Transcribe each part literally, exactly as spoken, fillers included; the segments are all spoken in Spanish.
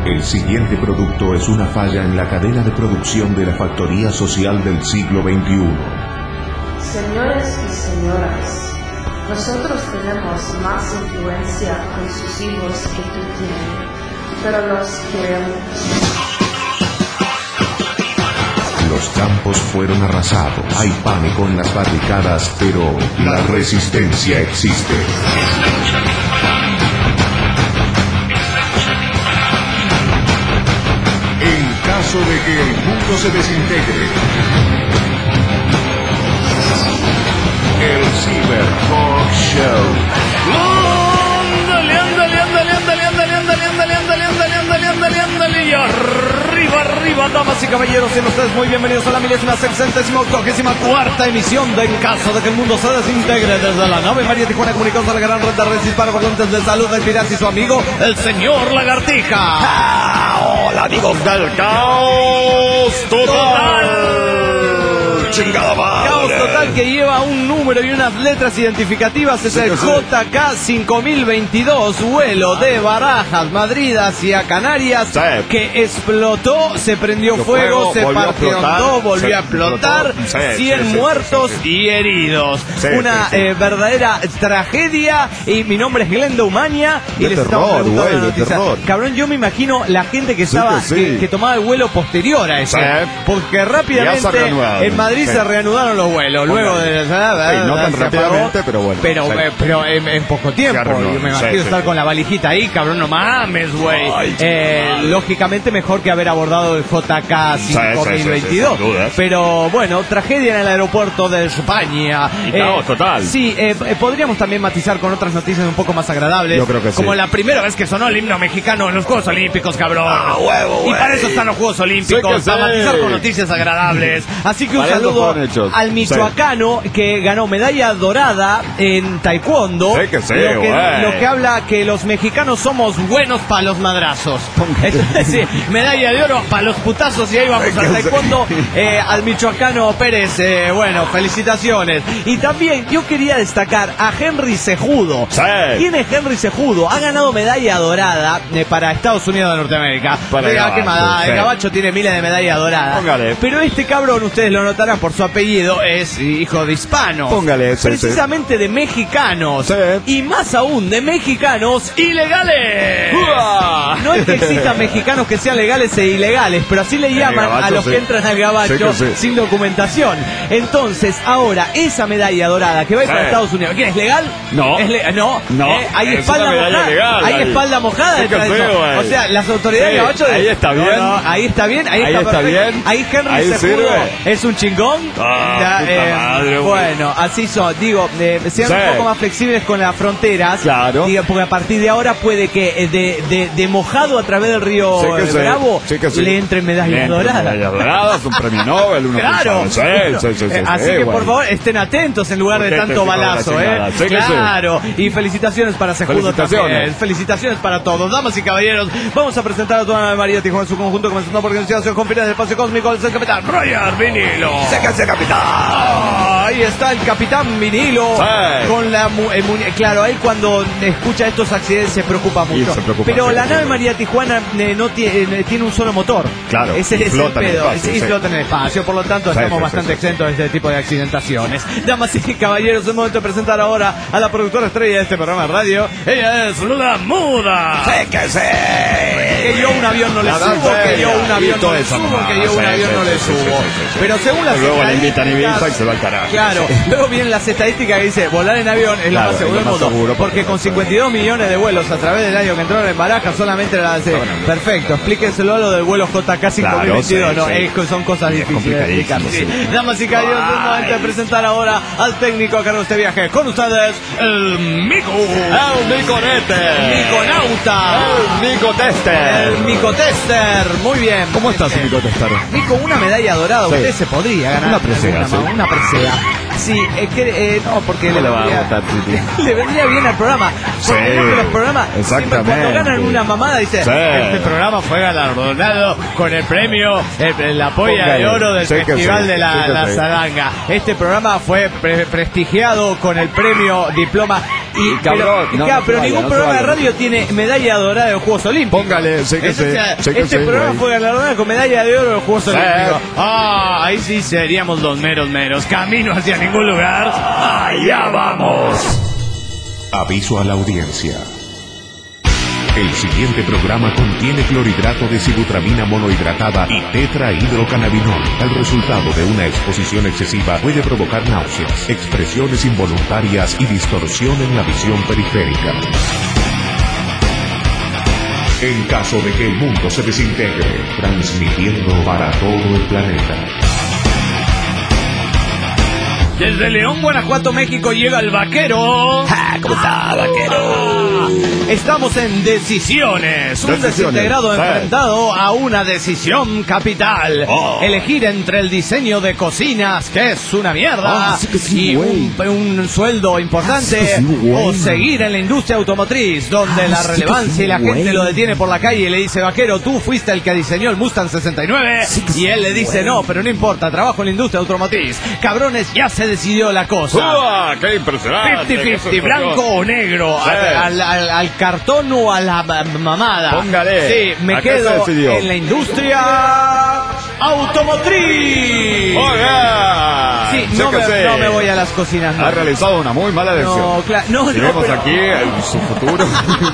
El siguiente producto es una falla en la cadena de producción de la factoría social del siglo veintiuno. Señores y señoras, nosotros tenemos más influencia con sus hijos que tú tienes, pero los queremos. Los campos fueron arrasados, hay pánico en las barricadas, pero la resistencia existe. En caso de que el mundo se desintegre, el Cyber Talk Show. ¡Ándale, ándale, ándale, ándale, ándale, ándale, ándale, ándale, ándale, ándale, ándale, ándale! Y arriba, arriba, damas y caballeros, sean ustedes muy bienvenidos a la milésima sexentésima octogésima cuarta emisión de En Caso de que el Mundo se Desintegre, desde la nave María Tijuana, comunicados a la gran red de redes hispanoparlantes de salud del Piraz y su amigo, el señor Lagartija. ¡Ah! Hola, amigos del Caos Total. Chingada madre. Caos Total, que lleva un número y unas letras identificativas. Es el J K cinco mil veintidós, vuelo de Barajas, Madrid hacia Canarias, Sí. que explotó, se prendió Lo fuego, fuego, se volvió a partió en explotar, dos, volvió se a explotar, explotó. Sí, cien sí, sí, muertos sí, sí. y heridos. Sí, Una sí, sí. eh, verdadera tragedia. Y mi nombre es Glenda Umaña y De les terror, estamos preguntando güey, la de noticia. terror. Cabrón, yo me imagino la gente que Sí, estaba, que sí. que, que tomaba el vuelo posterior a eso, Sí. porque Ya rápidamente se reanudaron. en Madrid Sí. se reanudaron los vuelos. Luego de Sí, no tan se rápidamente, apagó, pero bueno. Pero, Sí. eh, pero en, en poco tiempo. Se reanudó. Yo me Sí, imagino sí, estar sí. con la valijita ahí, cabrón, no mames, güey. Ay, Eh, madre. lógicamente mejor que haber abordado el J K Sí, cinco mil veintidós. sí, sí, sin dudas. Pero bueno, tragedia en el aeropuerto de España. Y caos total. Sí, eh, eh, podríamos también matizar con otras noticias un poco más agradables. Yo creo que sí. Como la primera vez que sonó el himno mexicano en los Juegos Olímpicos, cabrón. Ah, huevo, y güey. para eso están los Juegos Olímpicos, Sí que para sí. matizar con noticias agradables. Así que un Para eso saludo fueron hechos. al Sí. michoacano que ganó medalla dorada en taekwondo. Sí que sí, lo, que, güey. lo que habla que los mexicanos somos buenos para los madrazos. Entonces, sí, medalla de oro para los putazos y ahí vamos Sí al que sí. taekwondo. Eh, al michoacano Pérez, eh, bueno, felicitaciones. Y también yo quería destacar a Henry Cejudo. Sí. ¿Quién es Henry Cejudo? Ha ganado medalla dorada eh, para Estados Unidos de Norteamérica. Para Diga, Gabacho, qué mala, sí. el Gabacho tiene miles de medallas doradas. Póngale. Pero este cabrón, ustedes lo notarán por su apellido, es hijo de hispanos. Póngale, sí, precisamente de mexicanos. Sí. Y más aún de mexicanos ilegales. ¡Uah! No es que existan mexicanos que sean legales e ilegales, pero así le El llaman Gabacho, a los sí. que entran al Gabacho Sí que sí. sin documentación. Entonces, ahora, esa medalla dorada que va a ir Sí. para Estados Unidos, ¿qué es legal? No. ¿Es le- no. No. ¿Eh? Hay Es espalda una medalla mojada. legal, Hay ahí. espalda mojada Sí detrás que de sí, eso. güey. O sea, las autoridades Sí, de Gabacho. ahí está No, bien. no, ahí está bien. Ahí, Ahí está, está perfecto. bien. Ahí Henry Ahí Cejudo sirve. es un chingón. Ah, Ya, puta madre, güey. bueno, así son. Digo, eh, sean Sí. un poco más flexibles con las fronteras. Claro. Digo, porque a partir de ahora puede que eh, de, de, de mojado a través del río Sí que eh, sí. Bravo Sí que sí. le entren medallas Le entren doradas. medallas doradas, un premio Nobel, uno Claro, Sí, sí, sí, sí, Eh, sí, así sí, que güey. por favor estén atentos en lugar de Urgente, tanto hijo de la balazo, chingada. ¿eh? Sí que sí. Claro, y felicitaciones para Cejudo Felicitaciones. también. Felicitaciones para todos, damas y caballeros. Vamos a presentar a toda la María Tijuana en su conjunto, comenzando por organización conferencia del espacio cósmico, el capitán Roger Vinilo. ¡Séquense, capitán! Ah, ahí está el capitán Vinilo. Sí. Con la mu- eh, mu- claro, él cuando escucha estos accidentes se preocupa Y mucho. se preocupa, Pero sí, la sí, nave sí. María Tijuana eh, no tiene, eh, tiene un solo motor. Claro, Ese y es el flota en el pedo. espacio, y sí. flota en el espacio, por lo tanto Sí, estamos sí, bastante sí, sí, exentos de este tipo de accidentaciones. Damas y caballeros, es momento de presentar ahora a la productora estrella de este programa de radio. Ella es La Muda. ¡Séquense! Que yo un avión no le La subo, danza que yo un y avión no toda le esa subo, mamada. que yo un Sí, avión sí, no le sí, sí, subo. sí, sí, sí. Pero según las Luego le invitan a Ibiza estadísticas- y se va al carajo. Claro, luego vienen las estadísticas que dice volar en avión es lo Claro, más seguro es del lo más mundo. seguro Porque porque- con cincuenta y dos millones de vuelos a través del año que entraron en Barajas solamente la hace. Perfecto, explíquenselo a lo del vuelo J K cinco mil veintidós. Claro, no, sí, sí. es que son cosas Es difíciles de explicar. complicadísimo, Sí. sí. Damas y caballeros, es momento de presentar ahora al técnico a cargo de este viaje. Con ustedes, el Mico. ¡El Miconete! Miconauta. ¡El Micotester! El Micotester. Muy bien. ¿Cómo estás, Eh, Micotester? Mico, una medalla dorada, Sí. usted se podría ganar. Una presea, Una, sí. una presea. Sí, eh, que, eh, no, porque ¿Cómo le le va a vendría, gustar, Titi? le vendría bien al programa. Porque Sí, no que los programas, siempre exactamente. cuando ganan una mamada, dice: Sí. este programa fue galardonado con el premio, el, la polla Póngale. de oro del Sí que Festival sí, de la, sí que la sí. Zaranga. Este programa fue pre- prestigiado con el premio Diploma. Y, cabrón, pero, no, claro, no pero vaya, ningún no programa vaya. de radio tiene medalla dorada de los Juegos Olímpicos. Póngale, sé que Eso, sé, o sea, sé que este sé, programa güey. fue galardonado con medalla de oro de los Juegos Sí. Olímpicos. Ah, ahí sí seríamos los meros meros. Camino hacia ningún lugar. ¡Allá vamos! Aviso a la audiencia. El siguiente programa contiene clorhidrato de sibutramina monohidratada y tetrahidrocannabinol. El resultado de una exposición excesiva puede provocar náuseas, expresiones involuntarias y distorsión en la visión periférica. En caso de que el mundo se desintegre, transmitiendo para todo el planeta. Desde León, Guanajuato, México llega el vaquero. Ah, ¿cómo está, vaquero? Estamos en decisiones. Un Decisiones, desintegrado sí. enfrentado a una decisión capital. Oh. Elegir entre el diseño de cocinas, que es una mierda, Ah, sí que sí, y güey. un, un sueldo importante, Ah, sí que sí, güey. o seguir en la industria automotriz, donde Ah, la sí que relevancia sí, y la gente güey. lo detiene por la calle y le dice, vaquero, tú fuiste el que diseñó el Mustang sesenta y nueve. Sí que sí, y él le dice, güey. no, pero no importa, trabajo en la industria automotriz. Cabrones, ya se decidió la cosa. ¡Uah, qué impresionante! cincuenta qué cincuenta, blanco o negro, Sí. al, al- al cartón o a la ma- mamada. Póngale. Sí, me ¿A qué se quedo decidió? en la industria automotriz. ¡Oiga! Sí, Sé no que me, sé. no me voy a las cocinas. No, Ha realizado una muy mala elección. no, claro, no, Y no, vemos pero- aquí en su futuro.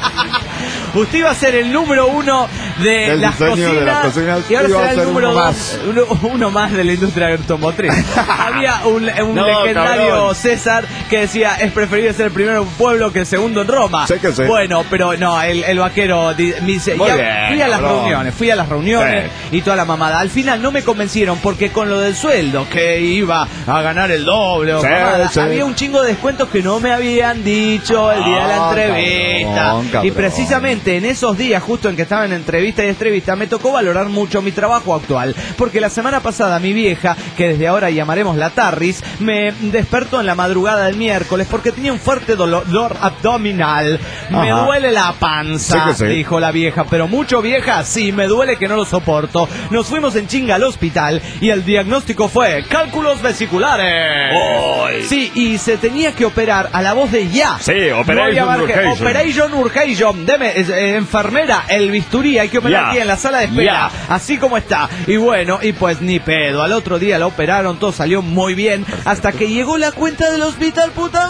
Usted iba a ser el número uno de Del las diseño cocinas, de las cocinas, y ahora iba a será el ser número uno dos, más. uno, uno más de la industria automotriz. Había un, un No, legendario cabrón. César que decía, es preferible ser el primero en un pueblo que el segundo en Roma. Sé que sé. Bueno, pero no, el, el vaquero di- me dice, Muy ya bien, fui a las cabrón. reuniones, fui a las reuniones y toda la mamada. Al final no me convencieron porque con lo del sueldo, que iba a ganar el doble o Sí, mamada, sí. había un chingo de descuentos que no me habían dicho el día de la Ah, entrevista. cabrón, cabrón. Y precisamente en esos días, justo en que estaba en entrevista y entrevista, me tocó valorar mucho mi trabajo actual. Porque la semana pasada mi vieja, que desde ahora llamaremos la Tarris, me despertó en la madrugada del miércoles porque tenía un fuerte dolor, dolor abdominal. Me Ajá. duele la panza, Sí que sí. dijo la vieja. Pero mucho, vieja, sí, me duele que no lo soporto. Nos fuimos en chinga al hospital y el diagnóstico fue cálculos vesiculares. ¡Ay! Sí, y se tenía que operar a la voz de ya. Sí, No Operation había margen. Urgation. Operation Urgation. Deme, es- eh, enfermera, el bisturí, hay que operar Ya. aquí en la sala de espera, así como está. Y bueno, y pues ni pedo. Al otro día la operaron, todo salió muy bien, hasta que llegó la cuenta del hospital, puta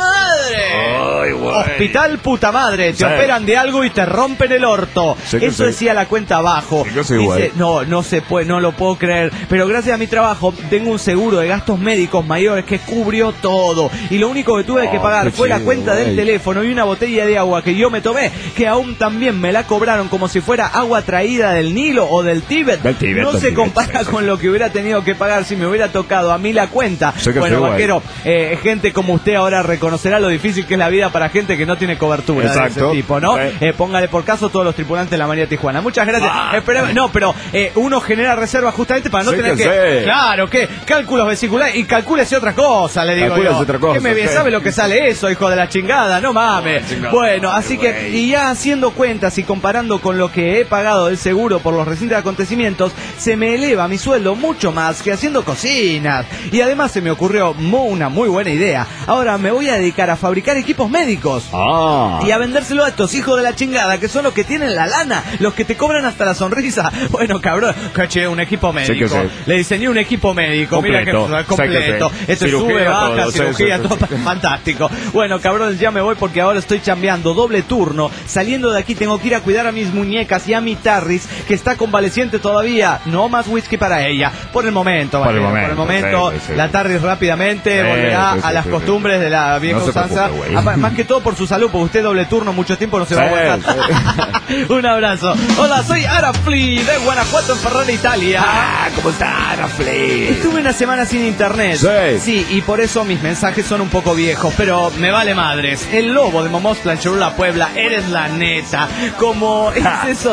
madre. Ay, güey. Hospital, puta madre. Te Sí. operan de algo y te rompen el orto. Sí que Eso sí. decía la cuenta abajo. Sí que sí, Dice, güey. no, no se puede, no lo puedo creer. Pero gracias a mi trabajo tengo un seguro de gastos médicos mayores que cubrió todo. Y lo único que tuve que Oh, pagar qué fue la chido, cuenta del güey. teléfono y una botella de agua que yo me tomé, que aún también me la cobraron como si fuera agua traída del Nilo o del Tíbet. Del Tíbet, no del se Tíbet, compara sí, sí. con lo que hubiera tenido que pagar si me hubiera tocado a mí la cuenta. Sí que Bueno, sí, güey. vaquero, eh, gente como usted ahora reconocerá lo difícil que es la vida para gente que no tiene cobertura de Exacto. ese tipo, ¿no? Sí. Eh, póngale por caso todos los tripulantes de la María Tijuana. Muchas gracias. Ah. Espera- no, pero eh, uno genera reservas justamente para no Sí tener que que... sí. Claro, que cálculos vesiculares y calcúlese otra cosa, le digo Calcúlese yo. otra cosa, ¿Qué me sí. sabe lo que sale eso, hijo de la chingada? No mames. chingada. Bueno, así que, güey. y ya haciendo cuentas y comparando con lo que he pagado del seguro por los recientes acontecimientos, se me eleva mi sueldo mucho más que haciendo cocinas. Y además se me ocurrió mu- una muy buena idea. Ahora me voy a dedicar a fabricar equipos médicos. Ah. Y a vendérselo a estos hijos de la chingada, que son los que tienen la lana, los que te cobran hasta la sonrisa. Bueno, cabrón, caché un equipo médico. Sí que sí. Le diseñé un equipo médico, Completo. mira que Sí que completo. sí. Esto Cirugía, sube, baja, todo, sí, cirugía, sí, sí, todo sí. fantástico. Bueno, cabrón, ya me voy porque ahora estoy chambeando doble turno. Saliendo de aquí tengo que ir a cuidar a mis muñecas y a mi Tarris, que está convaleciente todavía. No más whisky para ella. Por el momento, Por el vaquero, momento, por el momento, sí, sí, sí. la Tarris rápidamente Sí, volverá sí, sí, a las sí, costumbres sí. de la vieja No se usanza. preocupe, güey. Apa- Más que todo por su salud, porque usted doble turno mucho tiempo no se va a Sí, aguantar. Un abrazo. Hola, soy Arafli de Guanajuato, en Ferrara, Italia. Ah, ¿cómo está, Rafli? Estuve una semana sin internet. Sí. Sí, y por eso mis mensajes son un poco viejos, pero me vale madres. El lobo de Momostla en Cholula, Puebla, eres la neta. Como es eso de que habrá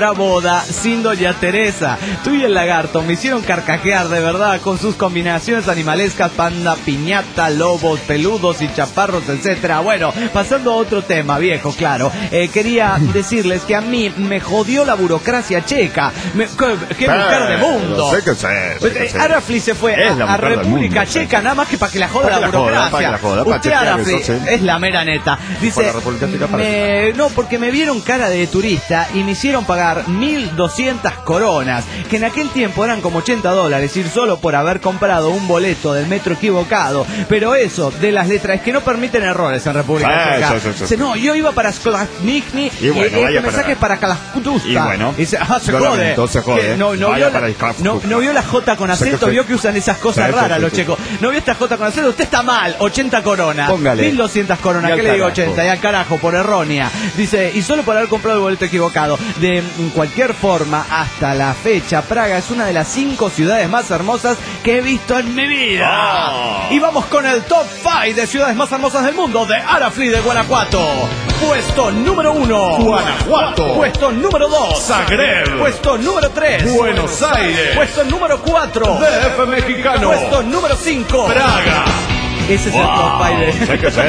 habrá boda sin doña Teresa. Tú y el lagarto me hicieron carcajear de verdad con sus combinaciones animalescas, panda, piñata, lobos, peludos y chaparros, etcétera. Bueno, pasando a otro tema, viejo, claro. Eh, quería decirles que a mí me jodió la burocracia checa. Me, ¡Qué, qué mujer de mundo! Sé que sé, sé que sé. Arafli se fue Es a, a República mundo, Checa, sí. nada más que para que la joda Para la que la joda, burocracia. para que la joda, para Usted, chequear Arafli, eso, sí. es la mera neta. Dice, Por la República Checa para me, no, porque me vieron cara de turista y me hicieron pagar mil doscientas coronas, que en aquel tiempo eran como ochenta dólares, ir solo por haber comprado un boleto del metro equivocado. Pero eso, de las letras, es que no permiten errores en República Sí, Checa. sí, sí, sí. Dice, no, yo iba para Sklavnikni Y bueno, y vaya este para- mensaje es para Kalakutusta. Y bueno, Y dice, ah, se lo jode. lamento, se jode. Que no, no, Vaya vio la, para el Kalakutusta. no, no vio la J con Sé que acento, sí. vio que usan esas cosas Sí, sí, raras sí, los sí. checos. No vio esta J con acento, usted está mal, ochenta coronas. Póngale. mil doscientas coronas, Y al ¿qué le digo carajo. ochenta? Y al carajo, por errónea. Dice, y solo por haber comprado el boleto equivocado. De cualquier forma, hasta la fecha, Praga es una de las cinco ciudades más hermosas que he visto en mi vida. Oh. Y vamos con el top cinco de ciudades más hermosas del mundo de Arafli de Guanajuato. Puesto número uno, Guanajuato. Puesto número dos, Zagreb. Puesto número tres, Buenos Aires. Puesto número cuatro, D F mexicano. Puesto número cinco, Praga. Ese es el top cinco. Sé que sé.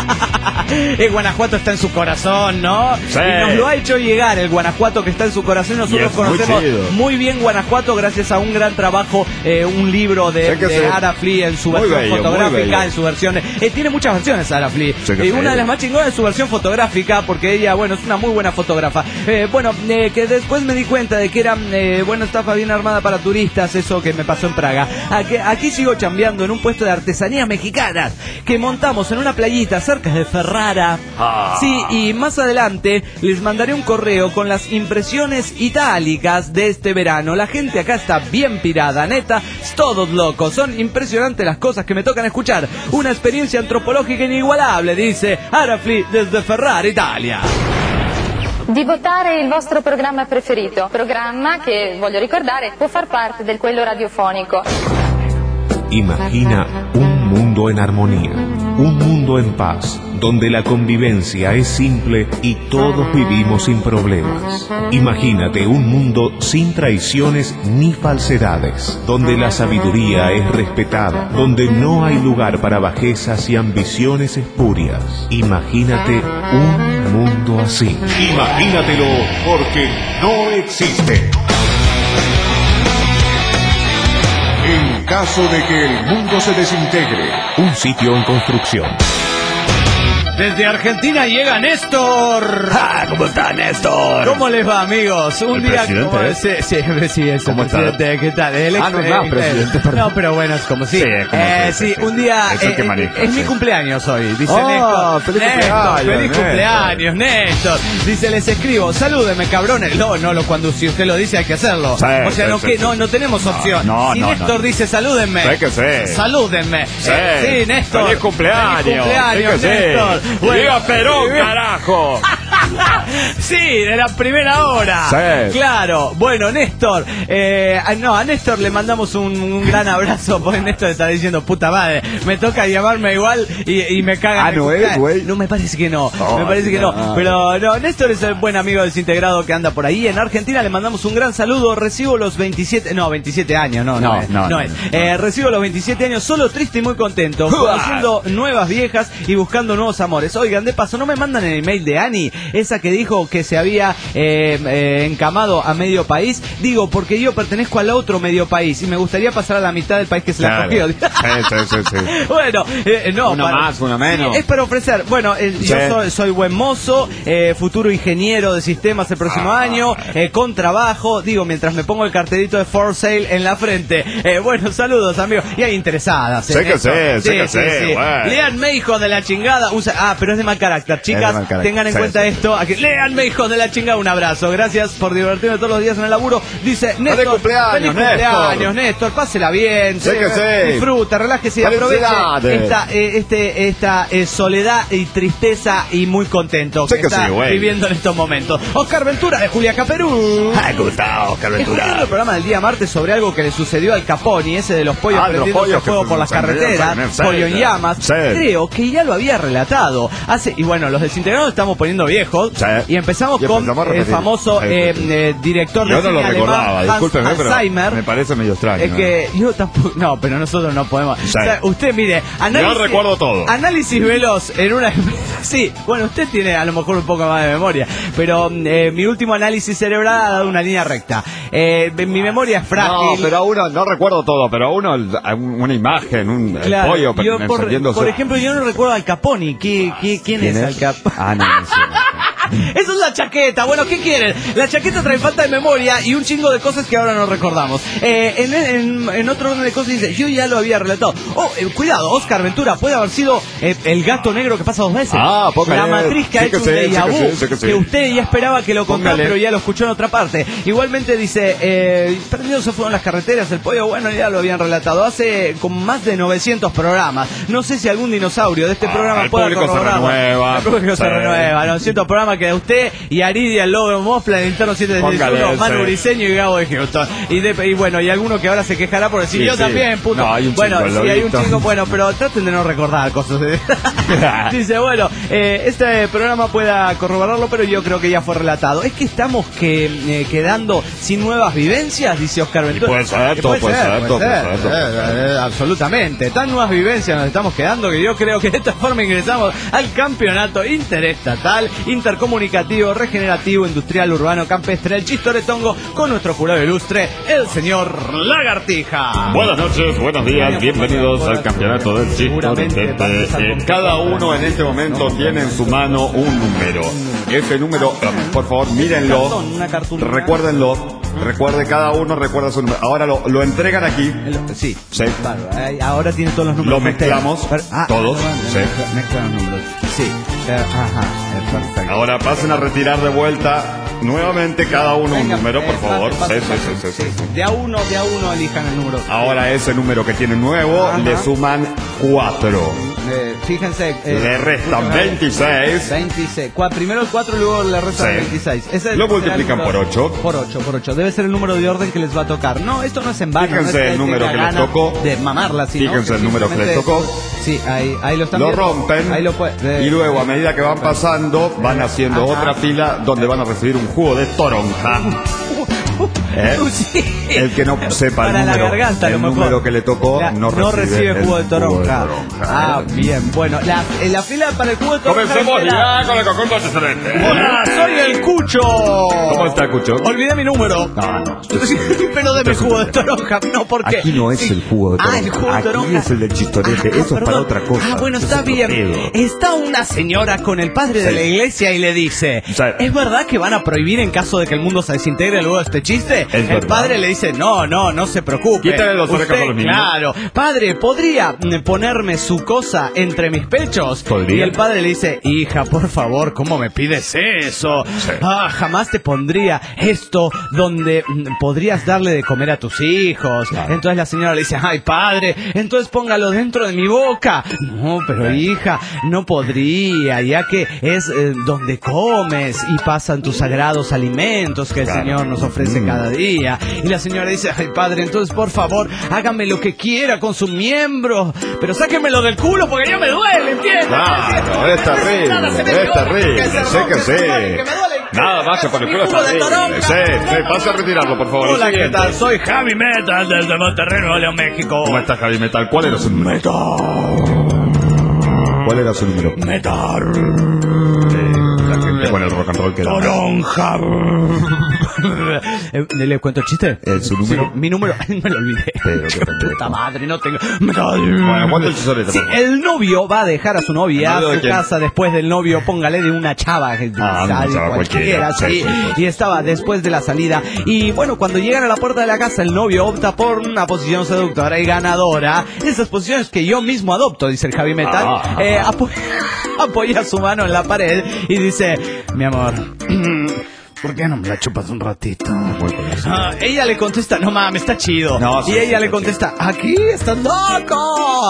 El Guanajuato está en su corazón, ¿no? Sí. Y nos lo ha hecho llegar el Guanajuato que está en su corazón. Nosotros Y es muy conocemos chido. muy bien Guanajuato gracias a un gran trabajo, eh, un libro de, Sí que de sí. Arafli en su Muy versión bello, muy fotográfica, bello. en su versión... Eh, tiene muchas versiones Arafli. Sí que Eh, sí. una de las más chingonas es su versión fotográfica porque ella, bueno, es una muy buena fotógrafa. Eh, bueno, eh, que después me di cuenta de que era, eh, bueno, estafa bien armada para turistas, eso que me pasó en Praga. Aquí, aquí sigo chambeando en un puesto de artesanías mexicanas que montamos en una playita cerca de Ferrara. Ah. Sí, y más adelante les mandaré un correo con las impresiones itálicas de este verano. La gente acá está bien pirada, neta, es todos locos. Son impresionantes las cosas que me tocan escuchar. Una experiencia antropológica inigualable, dice Arafli desde Ferrara, Italia. Di votare il vostro programma preferito, programma che, voglio ricordare, può far parte del quello radiofonico. Imagina un mundo en armonía, un mundo en paz, donde la convivencia es simple y todos vivimos sin problemas. Imagínate un mundo sin traiciones ni falsedades, donde la sabiduría es respetada, donde no hay lugar para bajezas y ambiciones espurias. Imagínate un mundo así. Imagínatelo porque no existe. En caso de que el mundo se desintegre, un sitio en construcción. Desde Argentina llega Néstor. Ah, ¿cómo está, Néstor? ¿Cómo les va, amigos? Un El día presidente, como ¿eh? sí, sí, sí, es el ¿Cómo está? presidente, ¿qué tal? El Ah, no es más eh, presidente, perdón. No, pero bueno, es como sí. Sí, es como eh, que- sí, sí, un día es el que eh, maneja, es mi sí. cumpleaños hoy, dice Oh, Néstor. feliz Néstor, cumpleaños, feliz Néstor. cumpleaños, Néstor. Dice, les escribo, salúdenme, cabrones. No, no, lo, cuando si usted lo dice hay que hacerlo. Sí, o sea, sí, no, sí, que, sí. no, no tenemos opción. no, si no, Néstor no. dice, salúdenme. Sí que sí. Salúdenme. Sí. Eh, sí, Néstor. Feliz cumpleaños. Feliz cumpleaños, Sí que sí. Néstor. Y viva Perón, carajo. Sí, de la primera hora. Sí. Claro. Bueno, Néstor, eh, a- no, a Néstor le mandamos un, un gran abrazo, porque Néstor está diciendo, puta madre, me toca llamarme igual y, y me cagan. Ah, el ¿no es, cumpleaños. güey? No, me parece que no, Oh, me parece que no. no. Pero no, Néstor es el buen amigo desintegrado que anda por ahí. En Argentina le mandamos un gran saludo, recibo los veintisiete, no, veintisiete años, no, no, No, es, no, no, es. no. Eh, recibo los veintisiete años, solo triste y muy contento, Uah. conociendo nuevas viejas y buscando nuevos amores. Oigan, de paso, ¿no me mandan el email de Ani? Esa que dijo que se había eh, eh, encamado a medio país. Digo, porque yo pertenezco al otro medio país y me gustaría pasar a la mitad del país que se la Claro. cogió. Sí, sí, sí, sí. Bueno, eh, no. Uno más, uno menos. Sí, es para ofrecer. Bueno, eh, yo Sí. soy, soy buen mozo, eh, futuro ingeniero de sistemas el próximo Ah. año, eh, con trabajo. Digo, mientras me pongo el cartelito de for sale en la frente. Eh, bueno, saludos, amigos. Y hay interesadas. Sé en que esto. sé, sé que sé, bueno. Léanme, hijos de la chingada. Usa, ah, pero es de mal carácter. Chicas, de mal carácter. tengan en Sí, cuenta sí. esto. Aquí, léanme, hijos de la chingada. Un abrazo. Gracias por divertirme todos los días en el laburo. Dice Néstor. cumpleaños, feliz Néstor. cumpleaños, Néstor. Pásela bien. Sé que sí. Disfruta, relájese y aproveche Felicidades. esta, eh, este, esta eh, soledad y tristeza y muy contento Sé que, que está sí, güey. viviendo en estos momentos. Oscar Ventura de Julia Caperú. Ay, ¿cómo está, Oscar Escuchando Ventura? el programa del día martes sobre algo que le sucedió al Caponi, ese de los pollos Ah, de los prendiéndose pollos que fuego se- por las se prendieron carreteras, fuego, pollo en sí. llamas. Sí. Creo que ya lo había relatado. Hace, y bueno, los desintegrados estamos poniendo viejos. viejos. Sí. Y empezamos Y con empezamos a el repetir. famoso Sí, eh, sí. eh, director de Yo no cine lo alemán, recordaba, Hans discúlpeme, pero Zimmer. me parece medio extraño. Es que yo tampoco. No, pero nosotros no podemos. Sí. O sea, usted, mire, análisis. Yo recuerdo todo. Análisis veloz en una. Sí, bueno, usted tiene a lo mejor un poco más de memoria. Pero eh, mi último análisis cerebral ha dado una línea recta. Eh, mi memoria es frágil. No, pero a uno, no recuerdo todo, pero a uno una imagen, un el Claro, pollo yo, por, encendiéndose. por ejemplo, yo no recuerdo al Caponi. ¿Qué, qué, ¿Quién, ¿Quién es, es? Al Caponi? Ah, no, no sé. Esa es la chaqueta. Bueno, ¿qué quieren? La chaqueta trae falta de memoria y un chingo de cosas que ahora no recordamos. Eh, en, en, en otro orden de cosas dice, yo ya lo había relatado. Oh, eh, cuidado, Oscar Ventura puede haber sido eh, el gato negro que pasa dos veces. Ah, póngale. La matriz que ha Sí que hecho sí, un sí déjà que vu, sí, sí que sí. que usted ya esperaba que lo contara, Póngale. pero ya lo escuchó en otra parte. Igualmente dice, eh, perdidos se fueron las carreteras, el pollo, bueno, ya lo habían relatado. Hace con más de novecientos programas. No sé si algún dinosaurio de este Ah, programa el pueda público se corroborarlo. renueva. El público se Sí. renueva. novecientos programas que usted y Aridia, el Lobo Mofla, el Interno siete uno, Póngale, Manu sí. Briseño y Gabo de Houston. Y, de, y bueno, y alguno que ahora se quejará por decir, Sí, yo sí. también, puto. No, hay un bueno, chingo, sí, lo hay un visto. chingo, bueno, pero traten de no recordar cosas. de- Dice, bueno, eh, este programa pueda corroborarlo, pero yo creo que ya fue relatado. Es que estamos que, eh, quedando sin nuevas vivencias, dice Oscar Ventura. puede ser, Y todo puede ser, todo puede ser, todo eh, eh, absolutamente. Tan nuevas vivencias nos estamos quedando que yo creo que de esta forma ingresamos al campeonato interestatal, intercomunicativo, regenerativo, industrial, urbano, campestre, el chistoretongo, con nuestro jurado ilustre, el señor Lagartija. Buenas noches, buenos días, bienvenidos al campeonato del Seguramente va a empezar Chiste. con- Cada uno en este momento tiene en su mano un número. Ese número, eh, por favor, mírenlo, Cartón, una cartulina. recuérdenlo, recuerde cada uno, recuerda su número. Ahora lo, lo entregan aquí. El- Sí, Sí. bárbaro. Ahí- ahora tiene todos los números. Lo mezclamos, Pero- todos, bueno, sí. mezcla- mezclan los números. Sí, eh, ajá, eh, perfecto. Ahora pasen a retirar de vuelta nuevamente cada uno un Venga, número, por eh, favor. pase, Sí, pase, sí, sí, sí, sí. De a uno, de a uno elijan el número. Ahora ese número que tiene nuevo Ajá. le suman cuatro. Eh, fíjense. eh, Le restan escúchame, veintiséis. veintiséis. Cua- primero el cuatro y luego le restan Sí. veintiséis. Ese Lo será el multiplican número- por ocho. Por ocho, por ocho. Debe ser el número de orden que les va a tocar. No, esto no es en vano. Fíjense no es el número tenga que les ganas tocó. De mamarla, sino Fíjense el número que les simplemente- tocó. Sí, ahí, ahí lo están Lo viendo. rompen Ahí lo puede- y luego a medida que van pasando van haciendo Ajá. otra fila donde van a recibir un jugo de toronja. ¿Eh? Sí. El que no sepa el Para la número, garganta, a lo el mejor. número que le tocó La- no recibe el jugo de toronja. toronja. Ah, bien. Bueno, la, en la fila para el jugo de toronja. Comencemos espera. ya con el conjunto antecedente. Hola, soy el Cucho. ¿Cómo está, Cucho? Olvidé mi número. No, no. Pero deme jugo de toronja, no porque. Aquí no es Sí. el jugo de Ah, toronja. el jugo de Aquí toronja. es el del chistorete. Ah, Eso es perdón. para otra cosa. Ah, bueno, Eso está es otro bien. pedo. Está una señora con el padre de Sí. la iglesia y le dice: Sí. ¿es verdad que van a prohibir en caso de que el mundo se desintegre luego de este chiste? Es el verdad. padre le dice: no, no, no se preocupe. Quítale los orejas Usted, a los niños. Claro. Padre, ¿podría mm, ponerme su cosa entre mis pechos? ¿Podría? Y el padre le dice: hija, por favor, ¿cómo me pides eso? Sí. Ah, jamás te pondría esto donde mm, podrías darle de comer a tus hijos. Claro. Entonces la señora le dice: ay, padre, entonces póngalo dentro de mi boca. No, pero hija, no podría, ya que es eh, donde comes y pasan tus sagrados alimentos que el Claro. Señor nos ofrece Mm. cada día. Y la señora dice: ay, padre, entonces por favor, hágame lo que quiera con su miembro, pero sáquemelo del culo porque ya me duele, ¿entiendes? Claro, es terrible, Nada, se me es enoja, terrible, que se sé rompe, que que sí. se duele, que me duele. Nada más que por el Mi culo jugo de terrible. toronja. Sí, sí, pasa a retirarlo, por favor. Hola, El ¿qué siguiente. tal? Soy Javi Metal desde Monterrey, Nuevo León, México. ¿Cómo está, Javi Metal? ¿Cuál era su número? ¿Cuál era su número? Metal. La gente con el rock and roll que da. Toronja. Eh, ¿Le cuento el chiste? Eh, ¿su número? Sí, mi número, me lo olvidé. Pero qué pendejo. Puta madre, no tengo. Metal. Bueno, cuenta el chistorete, Sí, por favor. el novio va a dejar a su novia a ¿El novio de su quién? casa después del novio, póngale de una chava, que Ah, una sale chava cualquiera, sí, sí, sí, sí. y estaba después de la salida. Y bueno, cuando llegan a la puerta de la casa, el novio opta por una posición seductora y ganadora. Esas posiciones que yo mismo adopto, dice el Javi Metal. Ah. Eh, apo- apoya su mano en la pared y dice: mi amor, ¿por qué no me la chupas un ratito? Ah, ella le contesta: no mames, está chido. No, sí, y ella sí, le sí. contesta: aquí estás loco.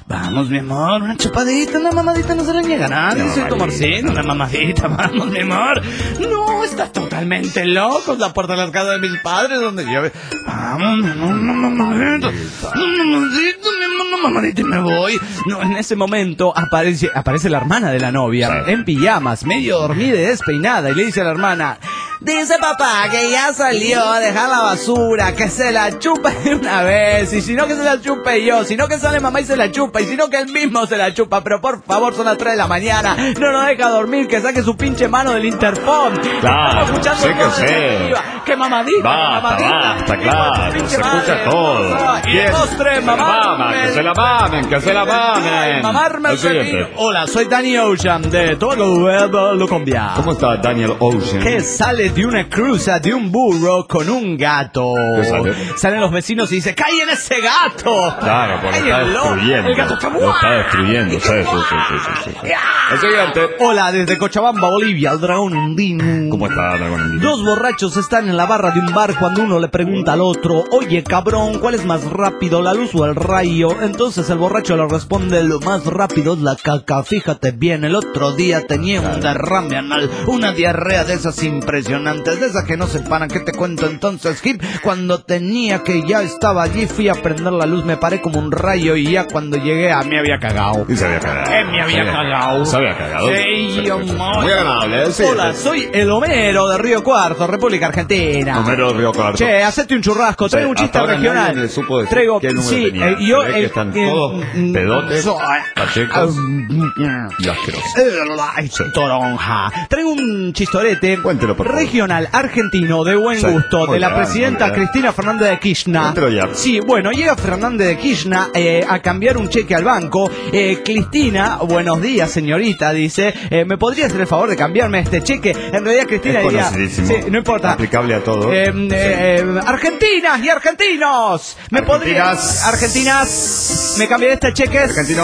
Vamos, mi amor, una chupadita, una mamadita no se le niega a nadie. Soy tu amorcito, una mamadita, vamos, mi amor. No, estás totalmente loco. La puerta de las casas de mis padres, donde yo... Vamos, mi amor, una mamadita. Una mamadita, mi amor, una mamadita y me voy. No, en ese momento aparece, aparece la hermana de la novia, en pijamas, medio dormida y despeinada, y le dice a la hermana... Dice papá que ya salió a dejar la basura, que se la chupe de una vez, y si no que se la chupe yo, si no que sale mamá y se la chupa, y si no que él mismo se la chupa, pero por favor son las tres de la mañana, no nos deja dormir, que saque su pinche mano del interfón. Claro, escuchando sé que sé. Que mamadita, Basta, mamadita. basta, claro, se escucha todo. Y de postre, mamá. Que se la mamen, que se la mamen. Mamarme el pepino. Hola, soy Danny Ocean de Togo Web Colombia. ¿Cómo está Daniel Ocean? Que sale de una cruza de un burro con un gato. ¿Qué sale? Salen los vecinos y dicen, ¡caen ese gato! Claro, porque lo está ¡Cállenlo! destruyendo. El gato está Lo está destruyendo, sí, sí, sí, sí, sí, sí. El siguiente. Hola, desde Cochabamba, Bolivia, el dragón andino. ¿Cómo está, dragón andino? Dos borrachos están en la barra de un bar cuando uno le pregunta al otro, oye cabrón, ¿cuál es más rápido, la luz o el rayo? Entonces el borracho le responde, lo más rápido es la caca, fíjate bien, el otro día tenía un derrame anal, una diarrea de esas impresionantes, de esas que no se paran, ¿qué te cuento entonces, Hip? Cuando tenía que ya estaba allí, fui a prender la luz, me paré como un rayo y ya cuando llegué a mí había cagado. Y se había cagado. Eh, me había cagado. Se había cagado. Ey, amor. Muy agradable, sí. Hola, soy el Homero de Río Cuarto, República Argentina. Homero de Río Cuarto. Che, hacete un churrasco, traigo un Sí, chiste hasta ahora regional. nadie me supo decir Traigo, qué número sí, tenía. eh, yo Se ve que eh, están eh, todos mm, pedotes, so- pachecos ah, y asquerosos. Ay, toronja. Traigo un chistorete Cuéntelo, por favor. regional argentino de buen Sí, gusto muy de la bien, presidenta muy bien. Cristina Fernández de Kirchner. Cuéntelo ya. Sí, bueno, llega Fernández de Kirchner eh, a cambiar un cheque al banco. Eh, Cristina, buenos días, señorita, dice, eh, ¿me podría hacer el favor de cambiarme este cheque? En realidad Cristina Es diría, conocidísimo. sí, no importa. Aplicable a todo. Eh, eh, eh, Argentinas y argentinos, ¿me podría Argentinas. Argentinas, me cambiaré este cheque?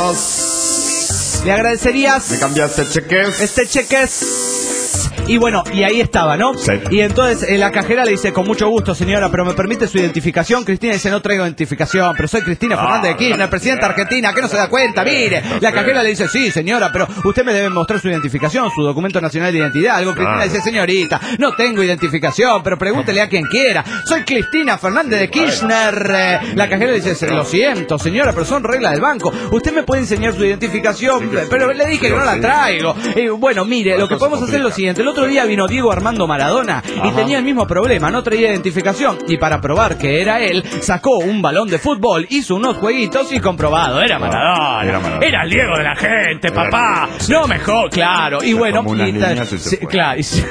Argentinos, ¿Le agradecerías? me cambiaste cheques. Este cheque es... Y bueno, y ahí estaba, ¿no? Sí. Y entonces eh, la cajera le dice, con mucho gusto, señora, pero ¿me permite su identificación? Cristina dice, no traigo identificación, pero soy Cristina Ah, Fernández de Kirchner, presidenta argentina, ¿qué no se da cuenta? Mire. La cajera le dice, sí, señora, pero usted me debe mostrar su identificación, su documento nacional de identidad. Algo Cristina Claro. dice, señorita, no tengo identificación, pero pregúntele a quien quiera. Soy Cristina Fernández de Kirchner. Eh, La cajera le dice, lo siento, señora, pero son reglas del banco. Usted me puede enseñar su identificación, pero le dije que no la traigo. Eh, bueno, mire, lo que podemos hacer es lo siguiente. El otro día vino Diego Armando Maradona y Ajá. tenía el mismo problema, no traía identificación. Y para probar que era él, sacó un balón de fútbol, hizo unos jueguitos y comprobado, era Maradona. Era Maradona. Era el Diego de la gente, Era papá. el- sí. No mejor, claro. Y bueno, tomó unas y ta- niñas y se sí, fue. claro. y sí.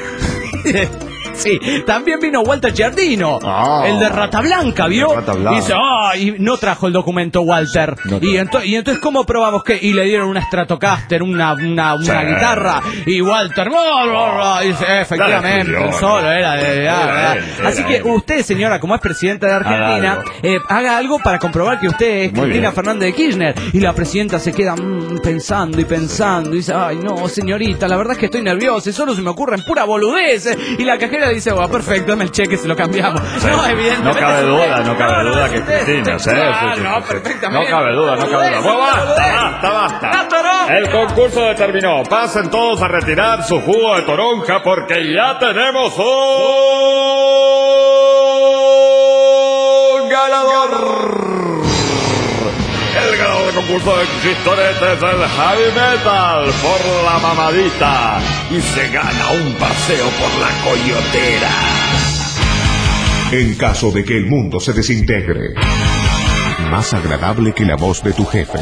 Sí, también vino Walter Giardino, Ah. el de Rata Blanca, ¿vio? El de Rata Blanca. Y dice, ah, y no trajo el documento Walter. No y, trajo. ento- y entonces, ¿cómo probamos que? Y le dieron una Stratocaster, una, una, una Sí. guitarra, y Walter, bla, bla, bla, y dice, efectivamente, Dale, el solo era de... de- Era de- él, era Así que él. usted, señora, como es presidenta de Argentina, Haga algo. eh, haga algo para comprobar que usted es Muy Cristina bien. Fernández de Kirchner. Y la presidenta se queda mm, pensando y pensando, y dice, ay, no, señorita, la verdad es que estoy nerviosa, y solo se me ocurren pura boludez. Y la cajera le dice, bueno, perfecto, dame el cheque, se lo cambiamos. No, evidentemente. No cabe duda, no cabe No, duda que es usted- Cristina. Sí, Ah, sí, sí, no, sí, sí. perfectamente. No cabe duda, no cabe duda. Bueno, basta, basta, basta. ¡La toronja! El concurso terminó. Pasen todos a retirar su jugo de toronja porque ya tenemos un ganador. El ganador del concurso de chistoretes es el Heavy Metal por la mamadita y se gana un paseo por la coyotera. En caso de que el mundo se desintegre, más agradable que la voz de tu jefe.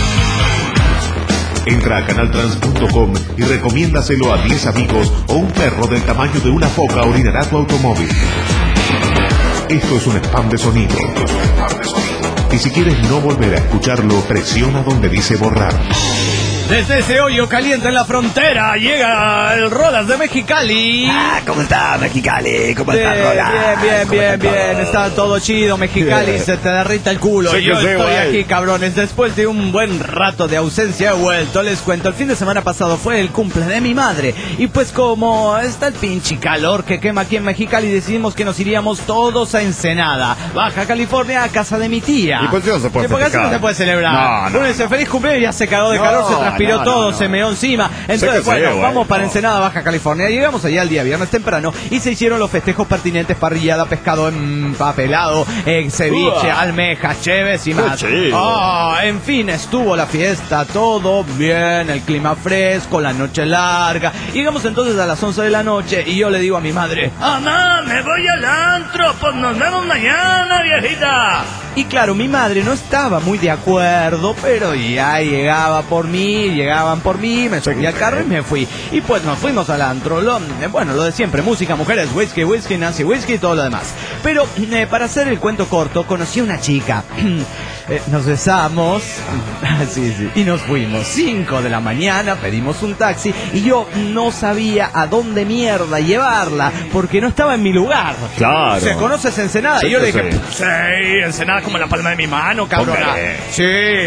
Entra a canal trans punto com y recomiéndaselo a diez amigos o un perro del tamaño de una foca orinará tu automóvil. Esto es un spam de sonido. Esto es un spam de sonido. Y si quieres no volver a escucharlo, presiona donde dice borrar. Desde ese hoyo caliente en la frontera llega el Rolas de Mexicali. Ah, ¿cómo está Mexicali? ¿Cómo Bien, está Rolas? bien, bien, bien, ¿Cómo bien. Está todo chido, Mexicali. Bien. Se te derrita el culo. Sí, Y yo que sí, estoy güey. aquí, cabrones. Después de un buen rato de ausencia he vuelto. Les cuento, el fin de semana pasado fue el cumple de mi madre. Y pues como está el pinche calor que quema aquí en Mexicali, decidimos que nos iríamos todos a Ensenada, Baja California, a casa de mi tía. Y pues sí no se puede Sí, porque así no festejar. se puede celebrar. No, no, Uno dice feliz cumpleaños y ya se cagó de No, calor, se transpiró no, todo, no, no. se meó encima. Entonces, que sí, bueno, güey, vamos para no. Ensenada, Baja California. Llegamos allá el día viernes temprano y se hicieron los festejos pertinentes: parrillada, pescado empapelado, eh, ceviche, Uah. almejas, cheves y Qué más. chido. Oh, en fin, estuvo la fiesta, todo bien, el clima fresco, la noche larga. Llegamos entonces a las once de la noche y yo le digo a mi madre: Mamá, me voy al antro, pues nos vemos mañana, viejita. Y claro, mi madre no estaba muy de acuerdo, pero ya llegaba por mí, llegaban por mí, me subí al carro y me fui. Y pues nos fuimos al antro, lo, eh, bueno, lo de siempre, música, mujeres, whisky, whisky, Nancy whisky y todo lo demás. Pero eh, para hacer el cuento corto, conocí a una chica. Eh, nos besamos, sí, sí, y nos fuimos. Cinco de la mañana, pedimos un taxi y yo no sabía a dónde mierda llevarla, porque no estaba en mi lugar. Claro. ¿Se conoces Ensenada? Sí y yo le que dije, sí. sí, Ensenada como la palma de mi mano, cabrona. Hombre. Sí.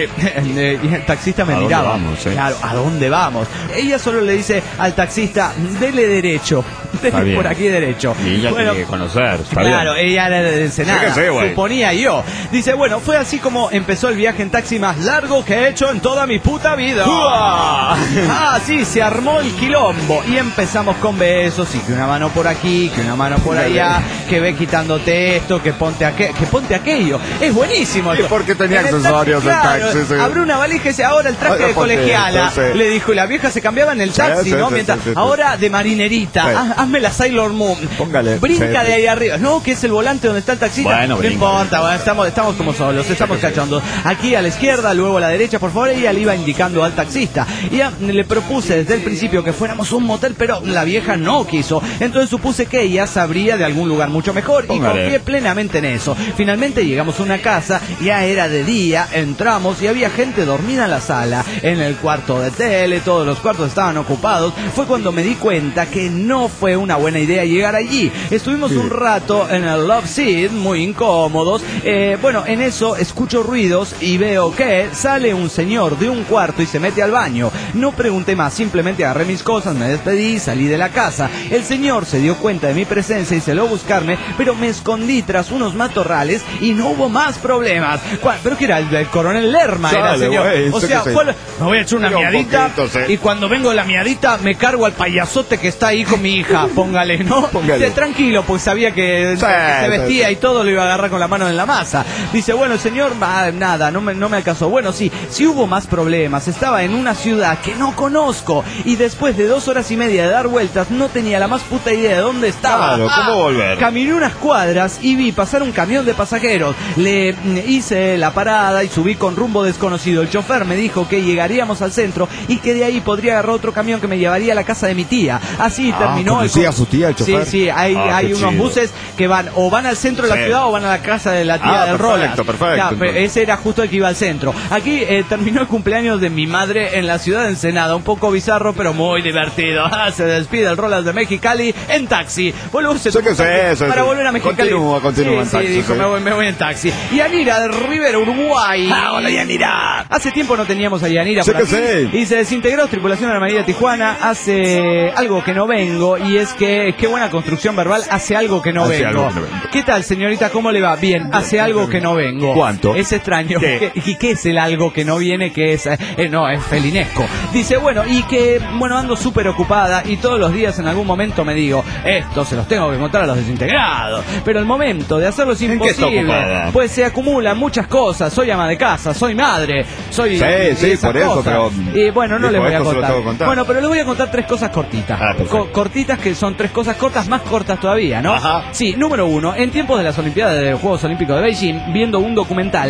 Eh, Y el taxista me ¿A dónde miraba. vamos, eh? Claro, ¿a dónde vamos? Ella solo le dice al taxista, dele derecho. Está Dele bien. por aquí derecho. Y ella Bueno, tiene que conocer. Está claro, bien. ella era de Ensenada, Sí que sí, güey. suponía yo. Dice, bueno, fue así como empezó el viaje en taxi más largo que he hecho en toda mi puta vida. ¡Uah! Ah, sí, se armó el quilombo y empezamos con besos y que una mano por aquí, que una mano por allá, que ve quitándote esto, que ponte aquello, que ponte aquello. Es buenísimo. Y porque tenía En el accesorios el claro, taxi, sí. abrió una valija y dice, ahora el traje Oiga, de ponte colegiala. esto, sí. Le dijo, y la vieja se cambiaba en el Sí, taxi, sí, ¿no? sí, Mientras, sí, sí, sí. ahora de marinerita, Sí. haz- hazme la Sailor Moon. Póngale, Brinca sí, de sí. ahí arriba. No, que es el volante donde está el taxista. Bueno, no brinca, importa, brinca. bueno, estamos, estamos como solos, estamos cachando. Aquí a la izquierda, luego a la derecha, por favor. Ella le iba indicando al taxista. Y ya le propuse desde el principio que fuéramos a un motel, pero la vieja no quiso. Entonces supuse que ella sabría de algún lugar mucho mejor y Póngale. confié plenamente en eso. Finalmente llegamos a una casa, ya era de día, entramos y había gente dormida en la sala, en el cuarto de tele, todos los cuartos estaban ocupados. Fue cuando me di cuenta que no fue una buena idea llegar allí. Estuvimos un rato en el Love Seat, muy incómodos. Eh, bueno, en eso escucho ruidos y veo que sale un señor de un cuarto y se mete al baño. No pregunté más, simplemente agarré mis cosas, me despedí y salí de la casa. El señor se dio cuenta de mi presencia y se lo buscarme, pero me escondí tras unos matorrales y no hubo más problemas. ¿Cuál? Pero que era el, el coronel Lerma, era el Sale, señor. güey, O sé sea, que sí. fue lo- me voy a echar una Diga un miadita poquito, sí. y cuando vengo de la miadita me cargo al payasote que está ahí con mi hija. Póngale, ¿no? Póngale. Dice, tranquilo, pues sabía que, Sí, que se vestía sí, y todo lo iba a agarrar con la mano en la masa. Dice, bueno, señor, ah, nada, no me, no me alcanzó. Bueno, sí, sí hubo más problemas. Estaba en una ciudad que no conozco y después de dos horas y media de dar vueltas no tenía la más puta idea de dónde estaba. Claro, ¿cómo volver? Caminé unas cuadras y vi pasar un camión de pasajeros. Le mm, hice la parada y subí con rumbo desconocido. El chofer me dijo que llegaríamos al centro y que de ahí podría agarrar otro camión que me llevaría a la casa de mi tía. Así Ah, terminó. el ¿conocía co- a su tía, el chofer? Sí, sí, hay, Ah, hay qué unos chido. buses que van o van al centro de la Sí. ciudad o van a la casa de la tía Ah, del perfecto, Rolas. perfecto, Ya, pero entonces. ese era justo el que iba al centro. Aquí eh, terminó el cumpleaños de mi madre en la ciudad de Ensenada. Un poco bizarro, pero muy divertido. Ah, se despide el Rolas de Mexicali en taxi. Vuelvo se Sé que tomó sí, taxi sí, para sí. volver a Mexicali. Continúa, continúa Sí, en sí, taxi, dijo, sí. me voy, me voy en taxi. Yanira de Rivera, Uruguay. Ah, hola, Yanira. Hace tiempo no teníamos a Yanira Sé por que aquí. sí. Y se desintegró tripulación de la María Tijuana. Hace algo que no vengo. Y es que, qué buena construcción verbal. Hace algo que no Hace vengo. algo que no vengo. ¿Qué tal, señorita? ¿Cómo le va? Bien, hace algo que no vengo. ¿Cuánto? Es extraño. ¿Qué? ¿Qué, y qué es el algo que no viene? Que es, eh, eh, no, es felinesco. Dice, bueno, y que, bueno, ando súper ocupada y todos los días en algún momento me digo, esto se los tengo que contar a los desintegrados. Pero el momento de hacerlo es ¿En qué está imposible. ocupada? Pues se acumulan muchas cosas. Soy ama de casa, soy madre, soy... Sí, sí, esas por eso, cosas. pero, Y bueno, no dijo, les voy a esto se lo contar. tengo que contar. Bueno, pero les voy a contar tres cosas cortitas. Ah, perfecto. Co- cortitas que son tres cosas cortas, más cortas todavía, ¿no? Ajá. Sí, número uno, en tiempos de las Olimpiadas de los Juegos Olímpicos de Beijing, viendo un documental,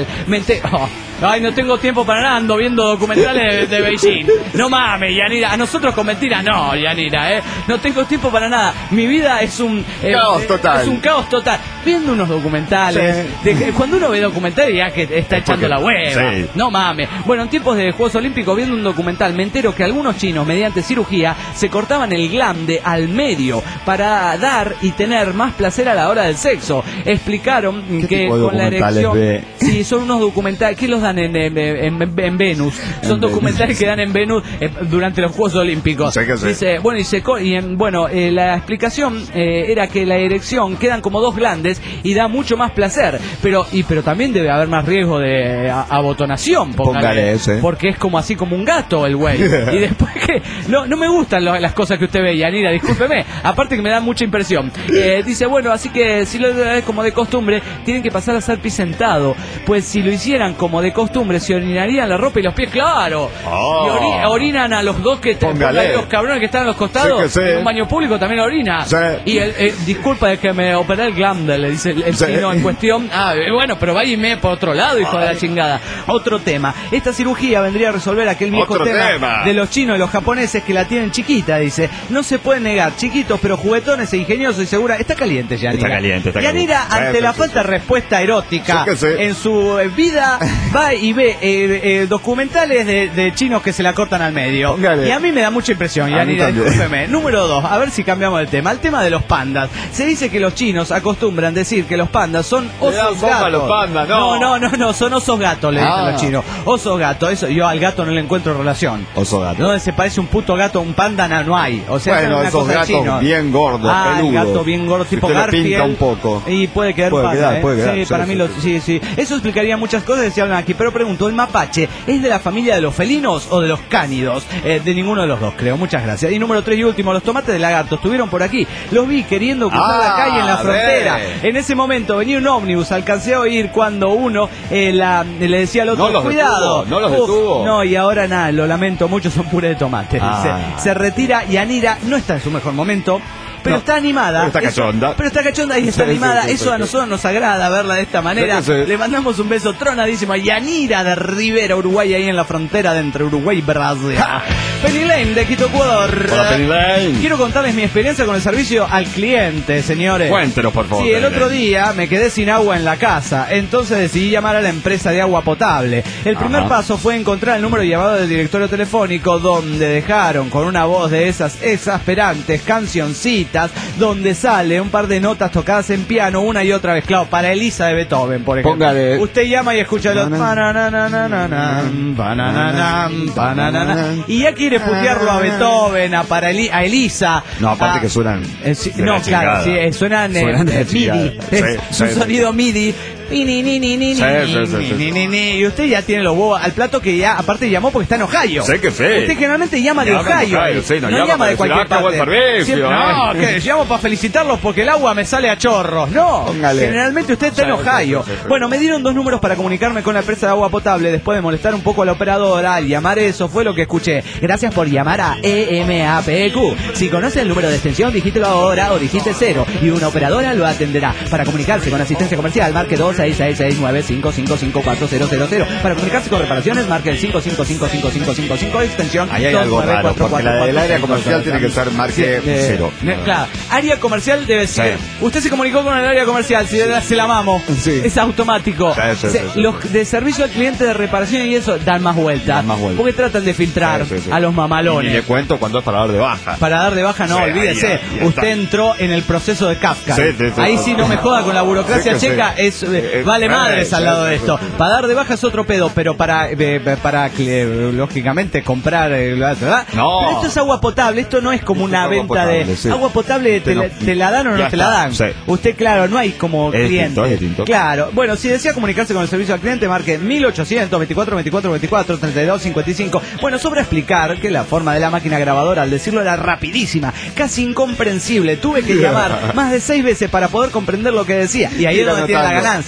Me enter... oh. Ay, no tengo tiempo para nada, ando viendo documentales de, de Beijing. No mames, Yanira, a nosotros con mentiras no, Yanira, ¿eh? No tengo tiempo para nada. Mi vida es un... Eh, caos total. Es un caos total. Viendo unos documentales. Sí. De, cuando uno ve documentales ya que está echando la hueva. Sí. No mames. Bueno, en tiempos de Juegos Olímpicos, viendo un documental, me entero que algunos chinos, mediante cirugía, se cortaban el glande al medio para dar y tener más placer a la hora del sexo. Explicaron que con la erección... Ve? Sí, son unos documentales... ¿Qué los dan en, en, en, en Venus? Son en documentales Venus. Que dan en Venus eh, durante los Juegos Olímpicos. Sí, sí. Dice, bueno, y, se, y en, bueno eh, la explicación eh, era que la erección quedan como dos glandes y da mucho más placer, pero y pero también debe haber más riesgo de a, abotonación, póngale, ese. Porque es como así como un gato el güey. Y después que no no me gustan lo, las cosas que usted ve, Yanira, discúlpeme, aparte que me da mucha impresión. Eh, dice, bueno, así que si lo es como de costumbre, tienen que pasar a ser pis sentado, pues si lo hicieran como de costumbre, se orinarían la ropa y los pies, claro. Oh. Y ori, orinan a los dos que póngale. Los cabrones que están a los costados, sí, en un baño público también orina. Sí. Y el, eh, disculpa de que me operé el glande, le dice el, el sí. chino en cuestión. Ah, bueno, pero váyame por otro lado, hijo Ay. de la chingada. Otro tema. Esta cirugía vendría a resolver aquel viejo tema, tema de los chinos y los japoneses que la tienen chiquita, dice. No se puede negar, chiquitos pero juguetones e ingeniosos y segura. Está caliente, Yanira. Está caliente, está Yanira, caliente. ante sí, la sí, falta sí. de respuesta erótica sí, sí. en su vida, va y ve eh, eh, documentales de, de chinos que se la cortan al medio. Póngale. Y a mí me da mucha impresión, Yanira, discúlpeme. Número dos, a ver si cambiamos el tema. El tema de los pandas. Se dice que los chinos acostumbran decir que los pandas son osos gatos. Los pandas, no. no, no, no, no, son osos gatos, le ah. dicen los chinos. Osos gatos, eso, yo al gato no le encuentro relación. Oso gato. No, se parece un puto gato, un panda no, no hay. O sea, bueno, una esos cosa gatos chino. bien gordos, ah, peludos. gato bien gordo, si tipo Garfield. Garfield. Un poco. Y puede quedar puede panda, quedar, ¿eh? puede quedar. Sí, sí, para sí, mí, sí. Lo, sí, sí. Eso explicaría muchas cosas que se hablan aquí. Pero pregunto, ¿el mapache es de la familia de los felinos o de los cánidos? Eh, de ninguno de los dos, creo. Muchas gracias. Y número tres y último, los tomates de lagarto estuvieron por aquí. Los vi queriendo cruzar ah, la calle en la frontera. Ve. En ese momento venía un ómnibus, alcancé a oír cuando uno eh, la, le decía al otro, no los cuidado. Detuvo, no los Uf, detuvo. No, y ahora nada, lo lamento mucho, son puré de tomate. Ah. Se, se retira y Yanira no está en su mejor momento. Pero no, está animada. Pero está cachonda. Eso, pero está cachonda y está sí, animada. Sí, sí, eso sí, a nosotros nos agrada verla de esta manera. Sí, sí. Le mandamos un beso tronadísimo a Yanira de Rivera, Uruguay, ahí en la frontera de entre Uruguay y Brasil. Penny Lane de Quito, Ecuador. Hola, Penny Lane. Quiero contarles mi experiencia con el servicio al cliente, señores. Cuéntenos, por favor. Sí, el otro día me quedé sin agua en la casa, entonces decidí llamar a la empresa de agua potable. El primer Ajá. paso fue encontrar el número de llamado del directorio telefónico, donde dejaron con una voz de esas exasperantes cancioncitas, donde sale un par de notas tocadas en piano una y otra vez, claro, para Elisa de Beethoven, por ejemplo. Póngale. Usted llama y escucha los y ya quiere putearlo a Beethoven, a para Eli, a Elisa. No, aparte a, que suenan. Eh, sí, no, claro, sí, eh, suenan, suenan eh, MIDI. Sí, es sí, un sí, sonido sí. MIDI. Ni, ni, ni, ni, ni, sí, sí, sí, ni, ni, ni, y usted ya tiene los huevos al plato que ya, aparte llamó porque está en Ohio. Sé que sí. Usted generalmente llama de Ohio. Ohio sí, no, no llama, llama de cualquier parte. Servicio, Siempre, no, que llamo para felicitarlos porque el agua me sale a chorros. No, Póngale. Generalmente usted está en Ohio. Sí, sí, sí, sí. Bueno, me dieron dos números para comunicarme con la empresa de agua potable. Después de molestar un poco a la operadora al llamar, eso fue lo que escuché. Gracias por llamar a E M A P Q. Si conoce el número de extensión, digítelo ahora o digite cero y una operadora lo atenderá. Para comunicarse con asistencia comercial, marque dos seis seis seis nueve cinco cinco cinco cuatro cero cero cero. Para comunicarse con reparaciones, marque el cinco cinco cinco cinco cinco cinco cinco extensión. Ahí hay algo raro, porque la del área comercial tiene que ser marque cero. Claro, área comercial debe ser. Sí. Usted se comunicó con el área comercial, si se la mamo. Sí. Es automático. Sí, sí, sí, sí. Los de servicio al cliente de reparación y eso dan más vueltas. Dan más vueltas. Porque tratan de filtrar sí, sí, sí. a los mamalones. Y le cuento cuando es para dar de baja. Para dar de baja, no, sí, olvídese. Ahí, ahí usted está. Entró en el proceso de Kafka. Sí, sí, sí, ahí sí no me joda con la burocracia sí, checa, sí. es eh, vale madres al lado de esto. Para dar de baja es otro pedo, pero para eh, para eh, lógicamente comprar eh, ¿verdad? No. Pero esto es agua potable, esto no es como esto una es venta potable, de sí. agua potable, te, te, te la dan o no te está. la dan. Sí. Usted, claro, no hay como es cliente. Tinto, es tinto. Claro. Bueno, si desea comunicarse con el servicio al cliente, marque mil ochocientos veinticuatro veinticuatro veinticuatro treinta y dos cincuenta y cinco. Bueno, sobra explicar que la forma de la máquina grabadora, al decirlo, era rapidísima, casi incomprensible. Tuve que llamar más de seis veces para poder comprender lo que decía. Y ahí es donde tiene la ganancia.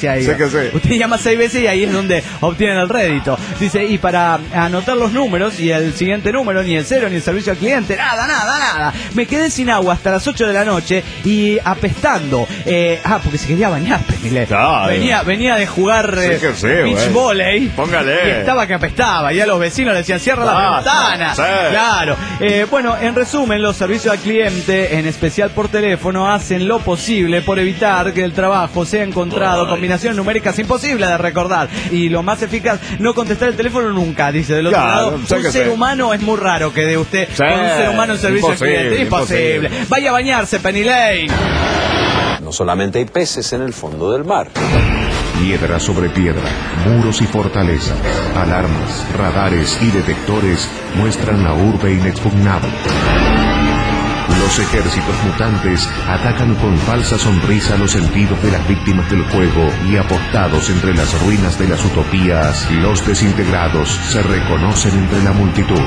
ahí. Sí que sí. Usted llama seis veces y ahí es donde obtienen el rédito. Dice, y para anotar los números y el siguiente número, ni el cero, ni el servicio al cliente, nada, nada, nada. Me quedé sin agua hasta las ocho de la noche y apestando. Eh, ah, porque se quería bañar, Penile. Claro. Venía, venía de jugar Sí eh, que sí, beach güey. volley. Póngale. Y estaba que apestaba. Y a los vecinos le decían, cierra la Ah, ventana. sí. Claro. Eh, bueno, en resumen, los servicios al cliente, en especial por teléfono, hacen lo posible por evitar que el trabajo sea encontrado. Ay. Combinaciones numéricas imposibles de recordar. Y lo más eficaz, no contestar el teléfono nunca, dice del otro Claro, lado. sé Un que ser sí. humano es muy raro que de usted Sí, con un ser humano en servicio imposible, al cliente. Imposible. imposible. Vaya a bañarse, Penny Lane. No solamente hay peces en el fondo del mar. Piedra sobre piedra, muros y fortalezas, alarmas, radares y detectores muestran la urbe inexpugnable. Los ejércitos mutantes atacan con falsa sonrisa los sentidos de las víctimas del juego y apostados entre las ruinas de las utopías, los desintegrados se reconocen entre la multitud.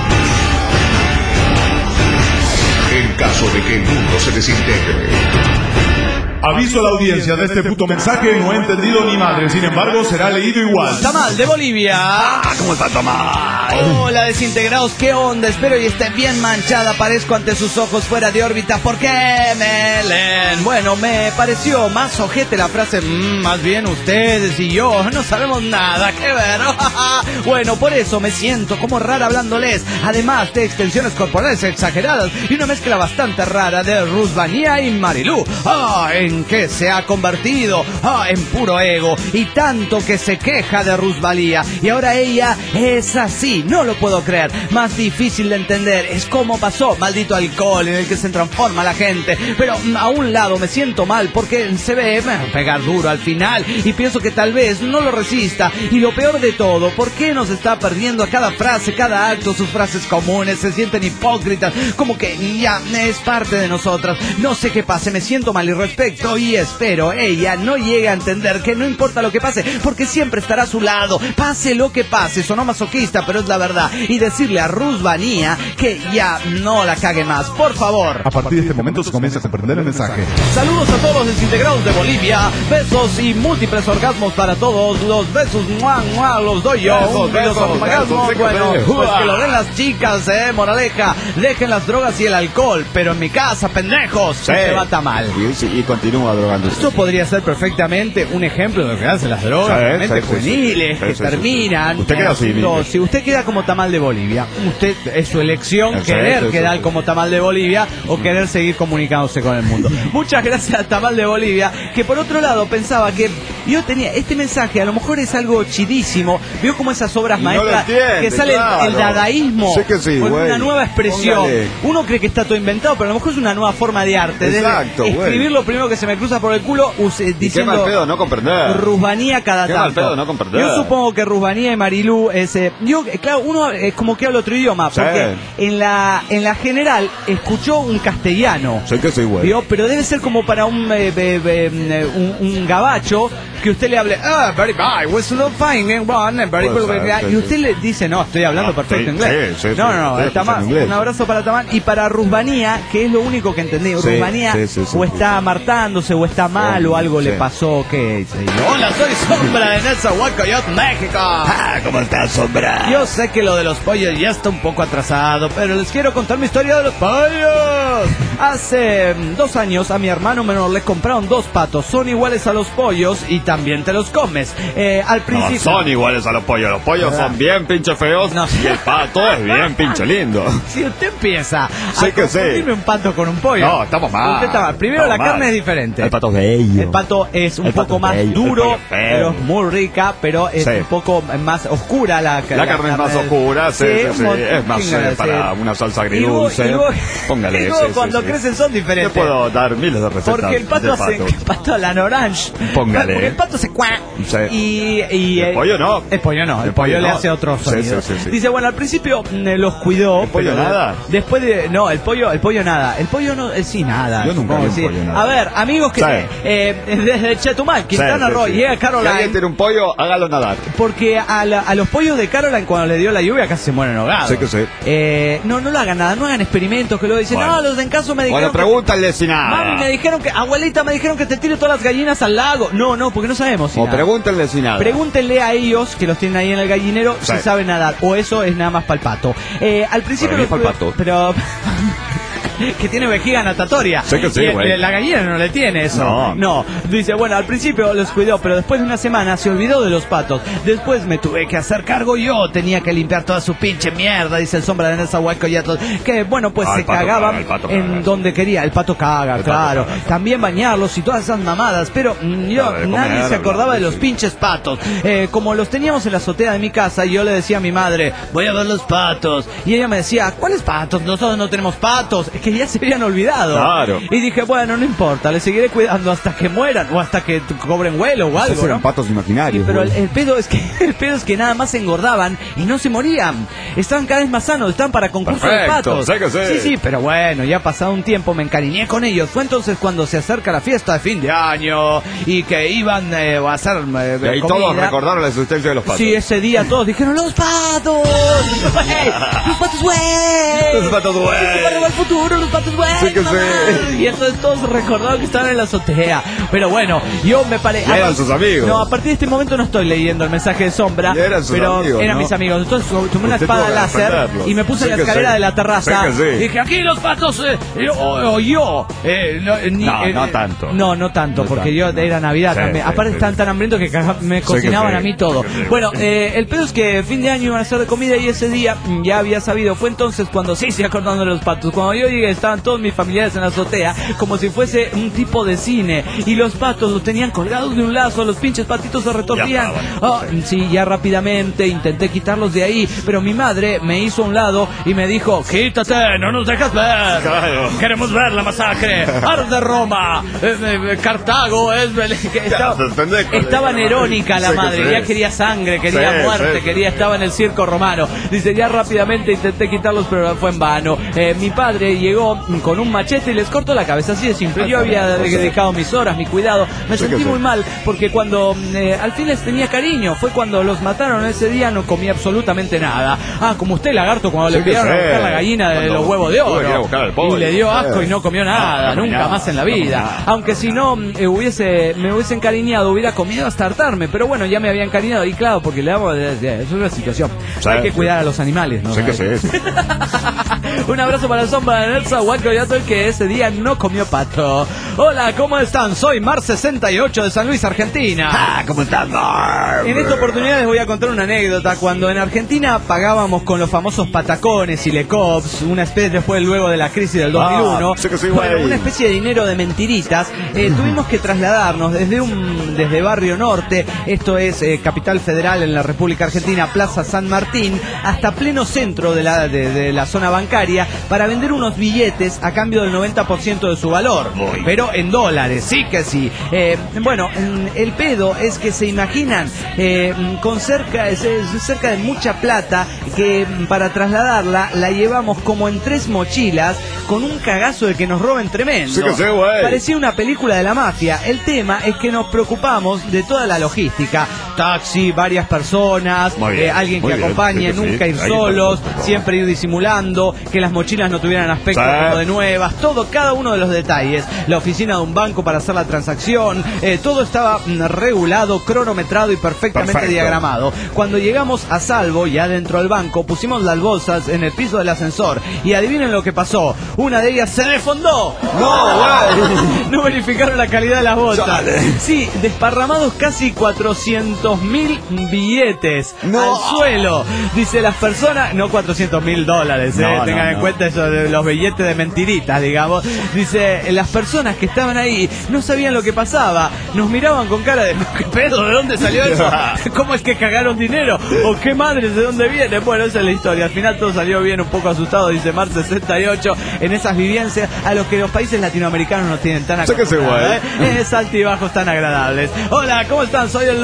En caso de que el mundo se desintegre. Aviso a la audiencia de este puto mensaje, no he entendido ni madre, sin embargo será leído igual. Tamal de Bolivia. Ah, ¿cómo está Tamal? Hola, desintegrados, ¿qué onda? Espero y esté bien manchada. Aparezco ante sus ojos fuera de órbita. ¿Por qué me leen? Bueno, me pareció más ojete la frase. Mmm, más bien ustedes y yo no sabemos nada que ver. Bueno, por eso me siento como rara hablándoles. Además de extensiones corporales exageradas y una mezcla bastante rara de Rusbanía y Marilú. ¡Ah! ¿En qué se ha convertido? ¡Ah! En puro ego. Y tanto que se queja de Rusvalía. Y ahora ella es así. No lo puedo creer. Más difícil de entender es cómo pasó. Maldito alcohol en el que se transforma la gente. Pero mm, a un lado me siento mal porque se ve bueno, pegar duro al final. Y pienso que tal vez no lo resista. Y lo peor de todo, ¿por qué nos está perdiendo a cada frase, cada acto, sus frases comunes? Se sienten hipócritas. Como que ya es parte de nosotras. No sé qué pase. Me siento mal y respecto. Y espero ella no llegue a entender que no importa lo que pase, porque siempre estará a su lado, pase lo que pase. Sonó masoquista, pero es la verdad. Y decirle a Rusbanía que ya no la cague más, por favor. A partir de este momento se comienza a comprender el mensaje. Saludos a todos los desintegrados de Bolivia. Besos y múltiples orgasmos para todos. Los besos, muah, muah, los doy yo. Besos, Un beso, besos, orgasmo. besos, Bueno, besos. pues que lo den las chicas, eh, moraleja. Dejen las drogas y el alcohol, pero en mi casa, pendejos, Sí. se va tan mal. Y, sí, y continúa drogándose. Esto podría ser perfectamente un ejemplo de lo que hacen las drogas, Sí, realmente sí, sí, juveniles, sí, que sí, sí, terminan. sí. Usted queda así, haciendo- mire. Si usted queda como Tamal de Bolivia, usted es su elección Sí, querer sí, sí, quedar sí. como Tamal de Bolivia o querer seguir comunicándose con el mundo. Muchas gracias a Tamal de Bolivia, que por otro lado pensaba que yo tenía este mensaje, a lo mejor es algo chidísimo. Vio como esas obras Y no lo maestras entiende, que sale el- claro. el dadaísmo Sí que sí, con güey. una nueva expresión. Póngale. Uno cree que está todo inventado, pero a lo mejor es una nueva forma de arte. Desde Exacto, güey. escribir lo primero que se me cruza por el culo, use- Y qué diciendo mal pedo no comprender. Rusbanía cada Qué tanto. mal pedo no comprender. Yo supongo que Rusbanía y Marilú es eh, yo eh, claro, uno es como que habla otro idioma, Sí. porque en la en la general escuchó un castellano. Sé que soy güey. Vio, pero debe ser como para un eh, be- be- eh, un, un gabacho que usted le hable, ah, very bad, was not fine, and one, and very Puede good, ser, very-" sí, y usted sí. le dice, no, estoy hablando Ah, perfecto sí, inglés. sí, sí, no, sí, no, no, estoy Tamán, escuchando inglés. un abrazo para Tamán y para Rusbanía, que es lo único que entendí. Sí, Rusbanía sí, sí, sí, o sí, está sí. martándose o está mal o algo Sí. le pasó, ¿qué? Hola, soy Sombra de Netzahualcoyot, México. Ah, ¿cómo está, Sombra? Yo sé que lo de los pollos ya está un poco atrasado, pero les quiero contar mi historia de los pollos. Hace mm, dos años a mi hermano menor le compraron dos patos. Son iguales a los pollos y también te los comes. Eh, al No, principio... son iguales a los pollos. Los pollos ¿Verdad? son bien pinche feos No. y el pato es bien pinche lindo. Si usted empieza Sé a que sé. confundirme un pato con un pollo... No, estamos mal. Usted está mal. Primero, Estamos la mal. carne es diferente. El pato es bello. El pato es un El pato poco es más bello, el duro, pollo es feo. pero es muy rica, pero es Sí. un poco más oscura la, La carne es más oscura, sí, sí, sí, un montón, es más venga, eh, sí. para una salsa Y luego- agridulce. y luego- Póngale, y luego sí, sí, cuando sí. crecen son diferentes. Te puedo dar miles de recetas Porque el pato de hace pato. el pato a la orange. Póngale. Porque el pato se cuá. Sí. Y, y, El eh, pollo no. El pollo no. El, El pollo, pollo le no. hace otro Sí, sonido. sí, sí, sí. Dice, bueno, al principio mm, eh, los cuidó. ¿El pollo pero nada? Después de. No, el pollo, el pollo nada. El pollo no. eh, sí, nada. Yo nunca supongo vi un que sí. pollo nada. A ver, amigos que. Sí. eh, desde Chetumal, Quintana Sí, sí, Roo, sí. llega Si Caroline. alguien tiene un pollo, hágalo nadar. Porque a, la- a los pollos de Caroline cuando le dio la lluvia casi se mueren ahogados. Sí que sí. Eh, no, no lo hagan nada, no hagan experimentos que luego dicen, Bueno. no, los de en caso me dijeron Bueno, que- pregúntale si Mami, me nada. dijeron que, abuelita, me dijeron que te tire todas las gallinas al lago. No, no, porque no sabemos si O nada. pregúntenle si nada. Pregúntenle a ellos, que los tienen ahí en el gallinero, Sí. si saben nadar. O eso es nada más pa'l pato. Eh, al principio... Para mí es los- pa'l pato. Pero... que tiene vejiga natatoria. Sé que sí, Y, güey. eh, la gallina no le tiene eso. No. No. Dice, bueno, al principio los cuidó, pero después de una semana se olvidó de los patos. Después me tuve que hacer cargo yo. Tenía que limpiar toda su pinche mierda, dice el Sombra de Nezahualcóyotl. Que, bueno, pues Ah, se el pato cagaban caga, el pato en caga. donde quería. El pato caga, El pato claro. caga, el pato. También bañarlos y todas esas mamadas. Pero mm, yo, Claro, de nadie comer, se acordaba de los sí. pinches patos. Eh, como los teníamos en la azotea de mi casa, yo le decía a mi madre, voy a ver los patos. Y ella me decía, ¿cuáles patos? Nosotros no tenemos patos. Es que ya se habían olvidado. Claro. Y dije, bueno, no importa, le seguiré cuidando hasta que mueran o hasta que t- cobren vuelo o algo, Esos eran ¿no? patos imaginarios. Pero el, güey. el pedo es que el pedo es que nada más se engordaban y no se morían. Estaban cada vez más sanos, estaban para concurso de Perfecto, patos. sé que sí. sí, sí, pero bueno, ya pasado un tiempo me encariñé con ellos. Fue entonces cuando se acerca la fiesta de fin de año y que iban eh, a hacer eh, Y ahí comida. todos recordaron la existencia de los patos. Sí, ese día todos dijeron, ¡los patos! ¡Güey! ¡Los patos, güey! Los patos, güey. ¡Se va a robar el futuro, los patos, güey! Sí que mamá! sí. Y entonces todos recordaron que estaban en la azotea. Pero bueno, yo me paré... Y eran sus amigos. No, a partir de este momento no estoy leyendo el mensaje de Sombra. Y eran sus pero amigos, eran ¿no? mis amigos. Entonces tomé una Usted espada tuvo que láser defenderlos. y me puse Sí en la que escalera sí. de la terraza. Sí que sí. Y dije, aquí los patos, eh, eh, o, o yo. Eh, no, eh, ni- No, eh, no tanto. No, no tanto, No porque tanto, yo no. era Navidad Sí, también. sí, Aparte sí. estaban tan hambrientos que caja- me que cocinaban sí. a mí todo. Sí que sí. Bueno, eh, el pedo es que fin de año iban a hacer de comida y ese día mm, ya había sabido. Fue entonces cuando, sí, sí, acordando de los patos. Cuando yo llegué estaban todos mis familiares en la azotea como si fuese un tipo de cine. Y los patos los tenían colgados de un lazo, los pinches patitos se retorcían. Oh, sí, ya rápidamente intenté quitarlos de ahí, pero mi madre me hizo a un lado y me dijo, quítate, no nos dejas ver. Claro. Queremos ver la masacre. Arde Roma, eh, eh, Cartago, es que estaba, Ya, pendejo. estaba nerónica la Sí que madre, sí. ya quería sangre, quería Sí, muerte, sí. quería, estaba en el circo romano. Dice, ya rápidamente intenté quitarlos, pero fue en vano. Eh, mi padre llegó con un machete y les cortó la cabeza, así de simple. Yo había dedicado mis horas, mi cuidado. Me Sí que sentí sí. muy mal, porque cuando eh, al fin les tenía cariño, fue cuando los mataron ese día, no comí absolutamente nada. Ah, como usted, lagarto, cuando Sí le que pidieron a sí. buscar la gallina de Cuando los huevos de tuve que ir a oro. buscar al pollo. Y le dio asco Sí. y no comió nada, No, no, nunca nada. más en la No, vida. nada. Aunque si no eh, hubiese, me hubiese encariñado, hubiera comido hasta hartarme. Pero bueno, ya me había encariñado y claro, porque le damos, es una situación. Sí, Hay que sí. cuidar a los animales, ¿no? Sí que sí, sí. Un abrazo para el Sombra de Nezahualcóyotl, que ese día no comió pato. Hola, ¿cómo están? Soy Mar sesenta y ocho de San Luis, Argentina. Ah, ¿cómo estás, Mar? En esta oportunidad les voy a contar una anécdota. Cuando en Argentina pagábamos con los famosos patacones y lecops, una especie después luego de la crisis del dos mil uno, Ah, sí que sí, bueno, güey. una especie de dinero de mentiritas, eh, tuvimos que trasladarnos desde un desde Barrio Norte, esto es eh, Capital Federal en la República Argentina, Plaza San Martín, hasta pleno centro de la, de, de la zona bancaria para vender unos billetes a cambio del noventa por ciento de su valor, pero en dólares, sí que sí. Eh, bueno, mm, el pedo es que se imaginan eh, mm, con cerca, es- es cerca de mucha plata que mm, para trasladarla la llevamos como en tres mochilas con un cagazo de que nos roben tremendo. Sí que sí, güey. Parecía una película de la mafia. El tema es que nos preocupamos de toda la logística. Taxi, varias personas, Muy bien, eh, alguien muy que bien, acompañe, sí que sí. nunca ir Ahí solos, está. siempre ir disimulando, que las mochilas no tuvieran aspecto Sí. como de nuevas, todo, cada uno de los detalles. La oficina de un banco para hacer la transacción, eh, todo estaba mm, regulado, cronometrado y perfectamente Perfecto. diagramado. Cuando llegamos a salvo, ya dentro del banco, pusimos las bolsas en el piso del ascensor y adivinen lo que pasó. Una de ellas se desfondó. No, güey. No verificaron la calidad de las bolsas. Chale. Sí, desparramados casi cuatrocientos mil billetes No. al suelo. Dice las personas, no cuatrocientos mil dólares, eh, No, tengan no, en no. cuenta eso de los billetes de mentiritas, digamos. Dice, las personas que estaban ahí no sabían lo que pasaba. Nos miraban con cara de, ¿qué pedo? ¿De dónde salió eso? ¿Cómo es que cagaron dinero? ¿O qué madres? ¿De dónde viene? Bueno, esa es la historia. Al final todo salió bien, un poco asustado, dice Mar sesenta y ocho, en esas vivencias a los que los países latinoamericanos no tienen tan Sí que sí, acostumbrados, güey. ¿eh? Es altibajos tan agradables. Hola, ¿cómo están? Soy el Locochón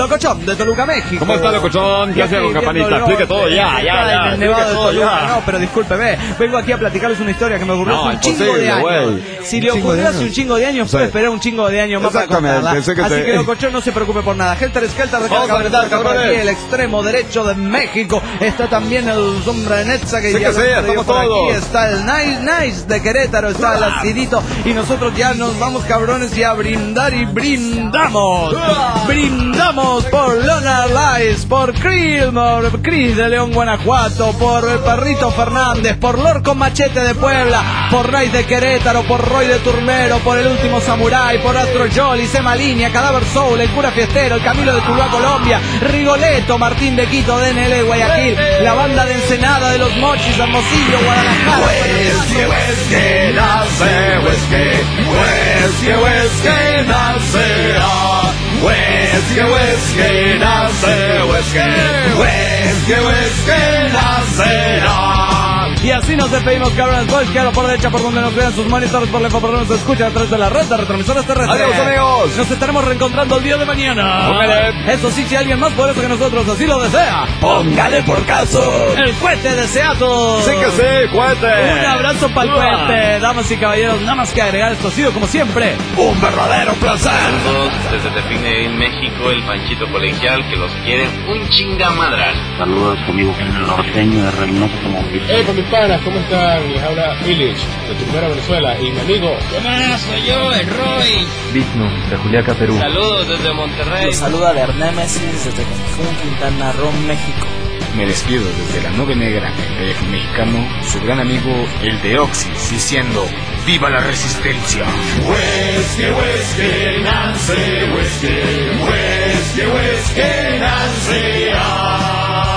de Toluca, México. ¿Cómo está, locochón? ¿Qué hace con campanita? Explique todo ya, ya, ya. En el Nevado de Toluca. Ya. No, pero discúlpeme. Vengo aquí a platicarles una historia que me ocurrió No, hace un chingo imposible, de años. güey. Si le ocurrió hace un chingo de años, puede esperar un chingo de años más para contarla. Exactamente, sé que Así te- que, locochón, no se preocupe por nada. Helter Skelter de Vamos a Carga apretar, por aquí, cabrones. el extremo derecho de México. Está también el Sombra de Netza que Sí ya que sí, lo han traído estamos por todos. aquí. Está el Nice Nice de Querétaro, está el Acidito. Y nosotros ya nos vamos, cabrones, y a brindar y brindamos. Brindamos por Lona Lice, por Creedmore, Cris de León, Guanajuato, por el Perrito Fernández, por Lord con Machete de Puebla, por Ray de Querétaro, por Roy de Turmero, por El Último Samurai, por Astro Jolly, Sema Línea, Cadáver Soul, El Cura Fiestero, El Camilo de Tuluá, Colombia, Rigoletto, Martín de Quito, D N L, Guayaquil, la banda de Ensenada, de Los Mochis, Hermosillo, Guadalajara. Whisky, whisky, nace, whisky, whisky, whisky, nace, ah. Whisky, whisky, nace, whisky, whisky, whisky, nace, ah. Y así nos despedimos, cabrones. Por izquierda, por derecha, por donde nos vean sus monitores, por la info, por donde nos escuchan a través de la red de retransmisoras terrestres. Adiós, amigos. Nos estaremos reencontrando el día de mañana. Póngale. Eso sí, si alguien más poderoso que nosotros así lo desea, Póngale por caso. el cohete de Seattle. Sí que sí, cuente. Un abrazo para el Ah. cohete. Damas y caballeros, nada más que agregar. Esto ha sido, como siempre, Un verdadero placer. Saludos desde Tepine, en México, el Panchito Colegial, que los quiere un chingamadral. Saludos conmigo, el norteño de Reynoso Automotriz. Eh, con mis panas, ¿cómo están? Les habla Illich, de Tucumán, Venezuela, y mi amigo... ¿Qué más? Soy yo, el Roy. Vigno, de Juliaca, Perú. Saludos desde Monterrey. Los saluda Bernémesis desde Cancún, Quintana Roo, México. Me despido desde la nube negra del eje mexicano, su gran amigo el de Oxys, diciendo ¡viva la resistencia! Whisky, whisky, Nancy, whisky, whisky, whisky, Nancy, ah.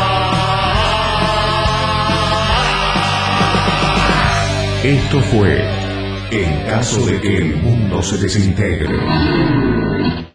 Esto fue En caso de que el mundo se desintegre.